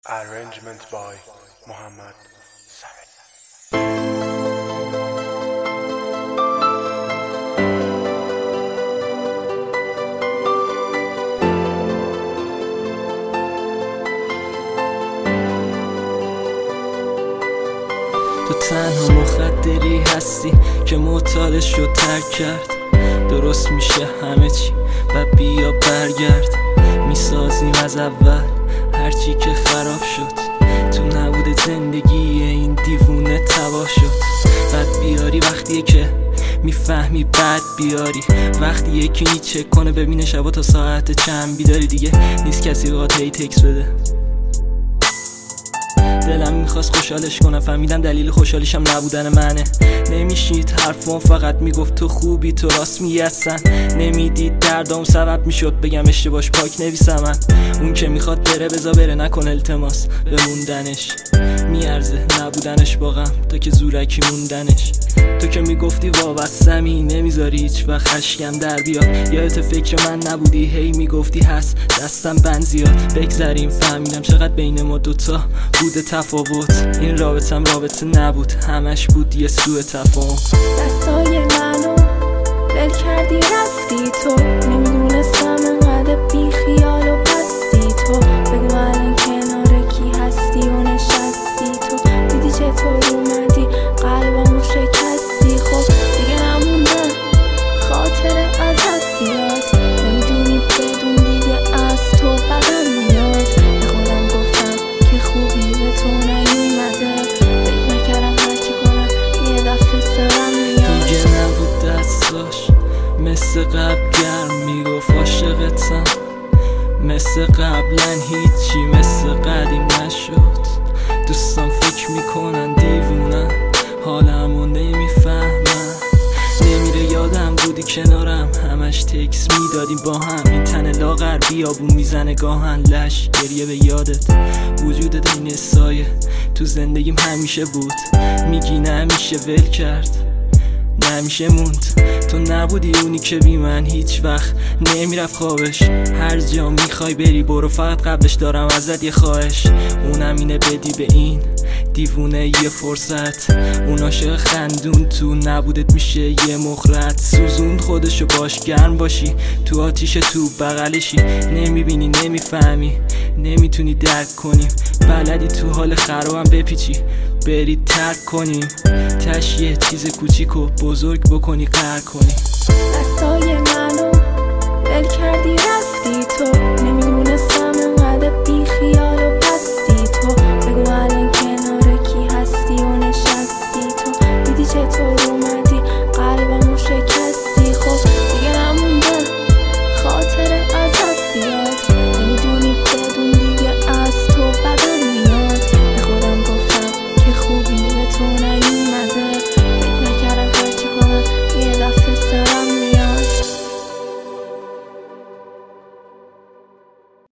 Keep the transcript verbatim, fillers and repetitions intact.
Arrangement by Muhammad Said. تو تنها مخدری هستی که معتادش رو ترک کرد. درست میشه همه چی و بیا برگرد. میسازیم از اول هرچی که خراب شد. تو نبود زندگی این دیوونه تباه شد. بعد بیاری وقتیه که میفهمی بعد بیاری. وقتی یکی نیچک کنه ببینه شبا تا ساعت چند بیداری. دیگه نیست کسی قاطعی تکس بده. دلم میخواست خوشحالش کنم، فهمیدم دلیل خوشحالیشم نبودن منه. نمیشید حرفم فقط میگفت تو خوبی، تو راست میگی اصلا نمیدید دردام سبب میشد بگم اشتباهش پاک نویسم من. اون که میخواد بره بزا بره، نکن التماس بموندنش. میارزه نبودنش با غم تا که زورکی موندنش. تو که میگفتی وابستمی نمیذاری هیچ وقت اشکم در بیاد. یادت فکر من نبودی هی میگفتی هست دستم بند زیاد. بگذریم فهمیدم چقدر بین ما دوتا بوده تفاوت. این رابطم رابطه نبود، همش بود یه سوء تفاهم. دستای منو ول کردی رفتی تو. نمیدونستم انقدر بی خیال و پستی تو. بگو الان کنار کی هستی و نشستی تو. دیدی چطور اومدی قلبمو شکستی. خب دیگه نمونده خاطر ازت زیاد. نمیدونی بدون دیگه از تو بدم میاد. به خودم گفتم که خوبی به تو نیومده. فکر نکردم هرچی کنم یه دفعه سرم میاد. دیگه نبود دستاش مثل قبل گرم میگفت عاشقتم. مثل قبلا هیچی مثل قدیم نشد. دوستان فکر میکنن دیوونن، حالمو نمیفهمن. نمیره یادم بودی کنارم، همش تکس میدادیم با هم. این تن لاغر بیابون میزنه گاهن لش گریه به یادت. وجودت این سایه تو زندگیم همیشه بود. میگی نمیشه ول کرد نمیشه موند. تو نبودی اونی که بی من هیچ وقت نمیرفت خوابش. هر جا میخوای بری برو، فقط قبلش دارم ازت یه خواهش. اونم اینه بدی به این دیوونه یه فرصت. اون عاشق خندون تو نبودت میشه یه مخرط. سوزون خودشو باش گرم باشی تو آتیش تو بغلشی. نمیبینی نمیفهمی نمیتونی درک کنیم. بلدی تو حال خرابم بپیچی برید ترک کنیم. تش یه چیز کوچیک و بزرگ بکنی قهر کنی. دستای منو ول کردی رفتی تو.